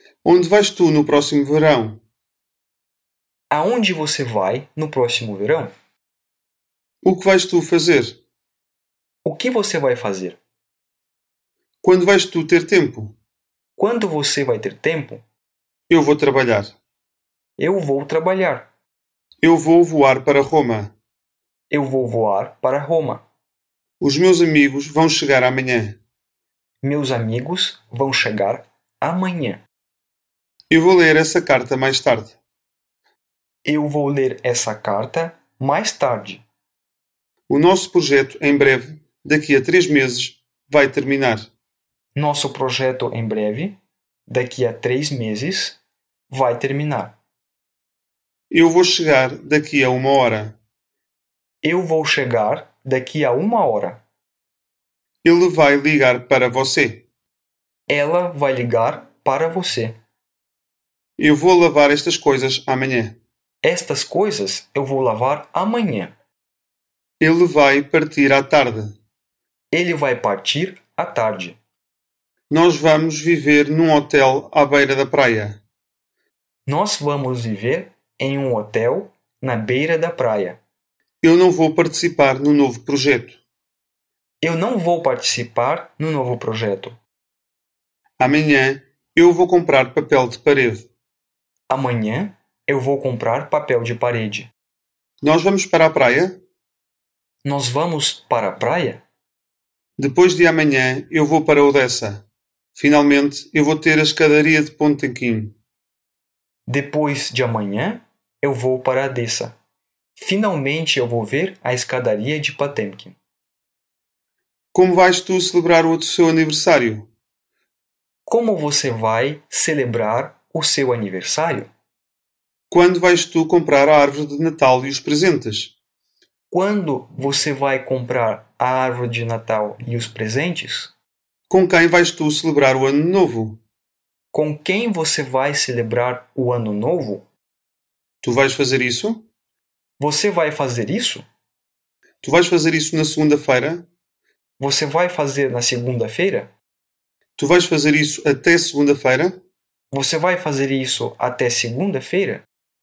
Onde vais tu no próximo verão? Aonde você vai no próximo verão? O que vais tu fazer? O que você vai fazer? Quando vais tu ter tempo? Quando você vai ter tempo? Eu vou trabalhar. Eu vou trabalhar. Eu vou voar para Roma. Eu vou voar para Roma. Os meus amigos vão chegar amanhã. Meus amigos vão chegar amanhã. Eu vou ler essa carta mais tarde. Eu vou ler essa carta mais tarde. O nosso projeto, em breve, daqui a 3 meses, vai terminar. Nosso projeto, em breve, daqui a 3 meses, vai terminar. Eu vou chegar daqui a 1 hora. Eu vou chegar daqui a 1 hora. Ele vai ligar para você. Ela vai ligar para você. Eu vou lavar estas coisas amanhã. Estas coisas eu vou lavar amanhã. Ele vai partir à tarde. Ele vai partir à tarde. Nós vamos viver num hotel à beira da praia. Nós vamos viver em um hotel na beira da praia. Eu não vou participar no novo projeto. Eu não vou participar no novo projeto. Amanhã eu vou comprar papel de parede. Amanhã eu vou comprar papel de parede. Nós vamos para a praia? Nós vamos para a praia? Depois de amanhã eu vou para Odessa. Finalmente eu vou ter a escadaria de Potemkin. Depois de amanhã eu vou para Odessa. Finalmente eu vou ver a escadaria de Potemkin. Como vais tu celebrar o seu aniversário? Como você vai celebrar o seu aniversário? Quando vais tu comprar a árvore de Natal e os presentes? Quando você vai comprar a árvore de Natal e os presentes? Com quem vais tu celebrar o Ano Novo? Com quem você vai celebrar o Ano Novo? Tu vais fazer isso? Você vai fazer isso? Tu vais fazer isso na segunda-feira? Você vai fazer na segunda-feira? Tu vais fazer isso até segunda-feira? Você vai fazer isso até segunda-feira?